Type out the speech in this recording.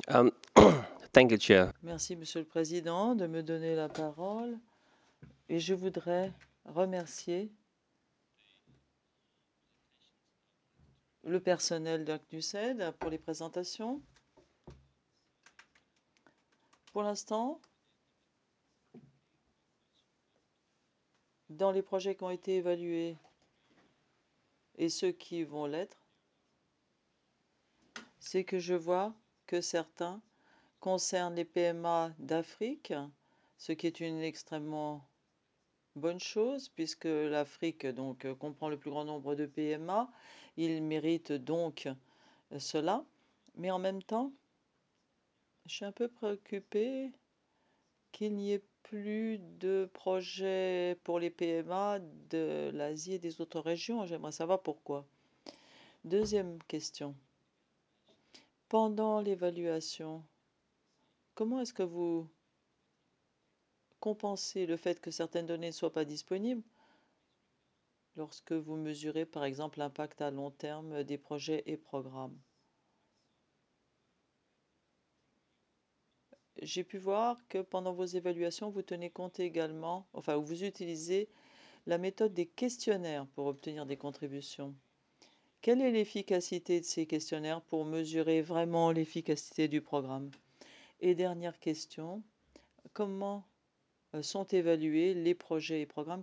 Um, Thank you, Chair. Merci, Monsieur le Président, de me donner la parole. Et je voudrais remercier le personnel d'ACNUSED pour les présentations. Pour l'instant, dans les projets qui ont été évalués et ceux qui vont l'être, c'est que je vois que certains concernent les PMA d'Afrique, ce qui est une extrêmement bonne chose puisque l'Afrique comprend le plus grand nombre de PMA. Il mérite donc cela. Mais en même temps, je suis un peu préoccupée qu'il n'y ait plus de projets pour les PMA de l'Asie et des autres régions. J'aimerais savoir pourquoi. Deuxième question. Pendant l'évaluation, comment est-ce que vous compensez le fait que certaines données ne soient pas disponibles lorsque vous mesurez par exemple l'impact à long terme des projets et programmes? J'ai pu voir que pendant vos évaluations, vous tenez compte également, enfin, vous utilisez la méthode des questionnaires pour obtenir des contributions. Quelle est l'efficacité de ces questionnaires pour mesurer vraiment l'efficacité du programme? Et dernière question, comment sont évalués les projets et programmes